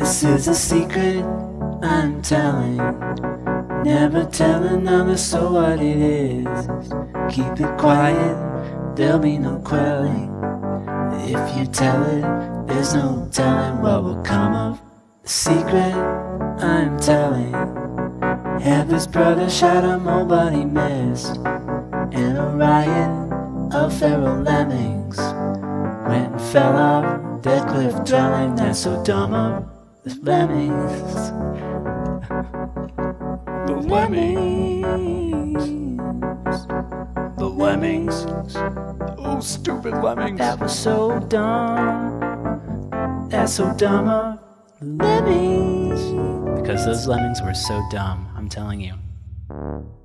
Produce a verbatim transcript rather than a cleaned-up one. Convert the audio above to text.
This is a secret I'm telling. Never tell another, so what it is. Keep it quiet, there'll be no quelling. If you tell it, there's no telling what will come of the secret I'm telling. Heaven's brother shot a nobody missed in a riot of feral lemmings when fell off their cliff dwelling. That's so dumb of the lemmings. The lemmings. The lemmings. Oh, stupid lemmings. That was so dumb. That's so dumb of the lemmings. Because those lemmings were so dumb, I'm telling you.